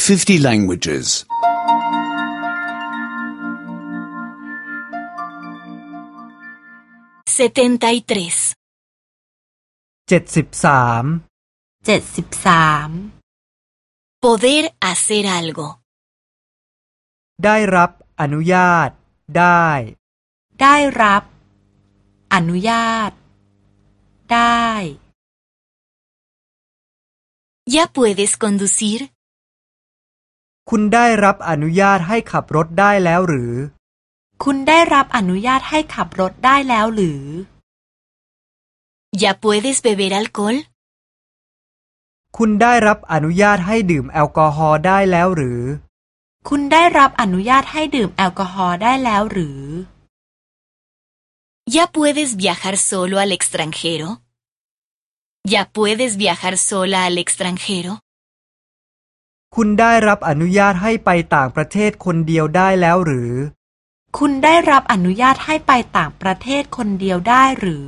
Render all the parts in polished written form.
50 languages. 73. 73 Poder hacer algo. ได้รับอนุญาตได้รับอนุญาตได้ ¿Ya puedes conducir? คุณได้รับอนุญาตให้ขับรถได้แล้วหรือคุณได้รับอนุญาตให้ขับรถได้แล้วหรือ ¿Ya puedes beber alcohol? คุณได้รับอนุญาตให้ดื่มแอลกอฮอล์ได้แล้วหรือคุณได้รับอนุญาตให้ดื่มแอลกอฮอล์ได้แล้วหรือ ¿Ya puedes viajar solo al extranjero? ¿Ya puedes viajar sola al extranjero? คุณได้รับอนุญาตให้ไปต่างประเทศคนเดียวได้แล้วหรือคุณได้รับอนุญาตให้ไปต่างประเทศคนเดียวได้หรือ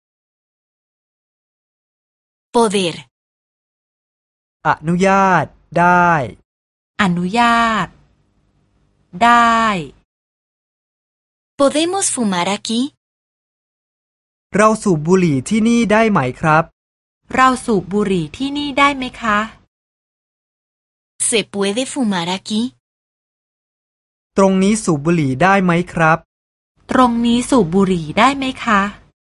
Poder. อนุญาตได้อนุญาตได้ ¿Podemos fumar aquí? เราสูบบุหรี่ที่นี่ได้ไหมครับเราสูบบุหรี่ที่นี่ได้ไหมคะ ¿Se puede fumar aquí? ตรงนี้สูบบุหรี่ได้ไหมครับตรงนี้สูบบุหรี่ได้ไหมคะ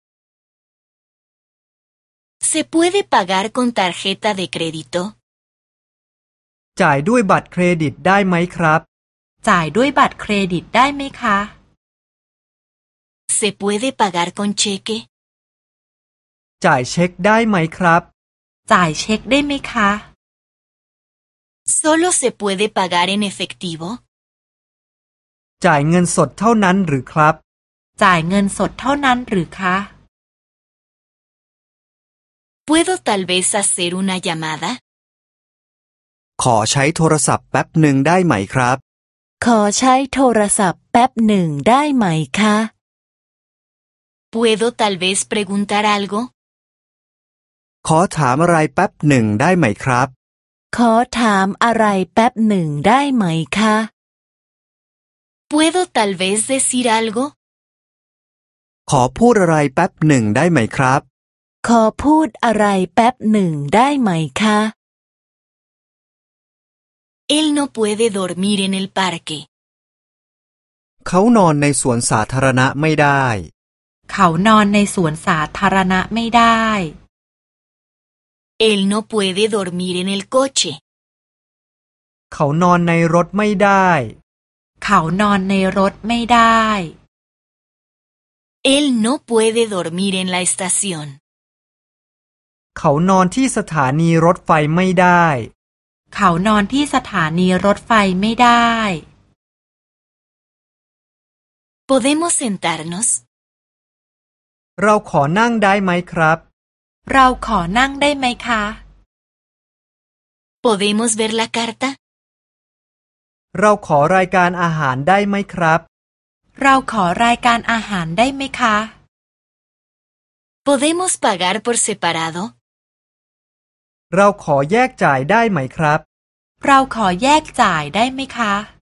¿Se puede pagar con tarjeta de crédito? จ่ายด้วยบัตรเครดิตได้ไหมครับจ่ายด้วยบัตรเครดิตได้ไหมคะ ¿Se puede pagar con cheque? จ่ายเช็คได้ไหมครับจ่ายเช็คได้ไหมคะ ¿Solo se puede pagar en efectivo? จ่ายเงินสดเท่านั้นหรือครับจ่ายเงินสดเท่านั้นหรือคะ ¿Puedo tal vez hacer una llamada? ขอใช้โทรศัพท์แป๊บหนึ่งได้ไหมครับขอใช้โทรศัพท์แป๊บหนึ่งได้ไหมคะ ¿Puedo tal vez preguntar algo? ขอถามอะไรแป๊บหนึ่งได้ไหมครับขอถามอะไรแป๊บหนึ่งได้ไหมคะ ¿Puedo tal vez decir algo? ขอพูดอะไรแป๊บหนึ่งได้ไหมครับขอพูดอะไรแป๊บหนึ่งได้ไหมคะ Él no puede dormir en el parque. เขานอนในสวนสาธารณะไม่ได้เขานอนในสวนสาธารณะไม่ได้ Él no puede dormir en el coche. เขานอนในรถไม่ได้เขานอนในรถไม่ได้ Él no puede dormir en la estación. เขานอนที่สถานีรถไฟไม่ได้เขานอนที่สถานีรถไฟไม่ได้ ¿Podemos sentarnos? เราขอนั่งได้ไหมครับเราขอนั่งได้ไหมคะ ¿Podemos ver la carta? เราขอรายการอาหารได้ไหมครับเราขอรายการอาหารได้ไหมคะ ¿Podemos pagar por separado? เราขอแยกจ่ายได้ไหมครับเราขอแยกจ่ายได้ไหมคะ